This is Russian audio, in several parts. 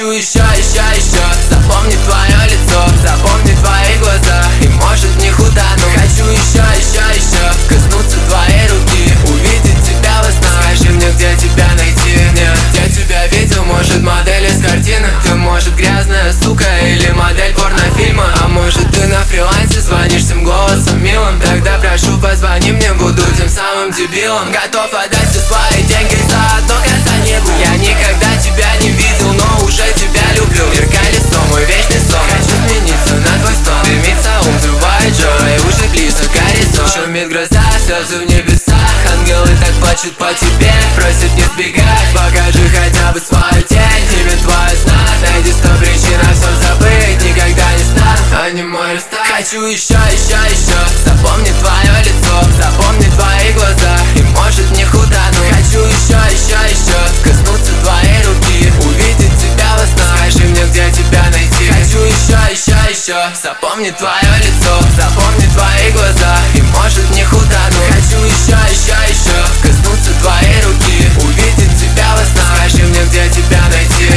Хочу еще, запомнить твое лицо, запомнить твои глаза, и может в них утону. Хочу еще, коснуться твоей руки, увидеть тебя во снах. Скажи мне, где тебя найти? Нет, я тебя видел, может модель из картины. Ты, может, грязная сука или модель порнофильма. А может, ты на фрилансе звонишь всем голосом милым. Тогда прошу, позвони мне, буду тем самым дебилом. Готов отдать все свои деньги за одно касание губ. Я никогда тебя не видел, но уже тебя люблю. Мир колесо, мой вечный сон. Хочу смениться на твой стон. Дымится ум, взрывает Джо, и уже близко горизонт. Шумит гроза, слезы в небесах. Ангелы так плачут по тебе, просят не сбегать. Покажи хотя бы свою тень, тебе твой знак. Найди 100 причин, а все забыть никогда не стану. Они мой рестарт. Хочу еще, запомнить твое лицо, запомнить твои глаза, и может в них утону. Хочу еще, коснуться твоей руки, увидеть тебя во снах. Скажи мне, где тебя найти? Хочу еще, запомнить твое лицо, запомнить твои глаза, и может в них утону. Хочу еще, коснуться твоей руки, увидеть тебя во снах. Скажи мне, где тебя найти?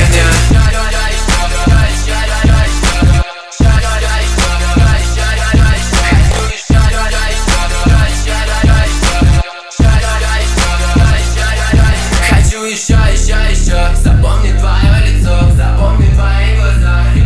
Хочу еще, запомнить твое лицо, запомнить твои глаза.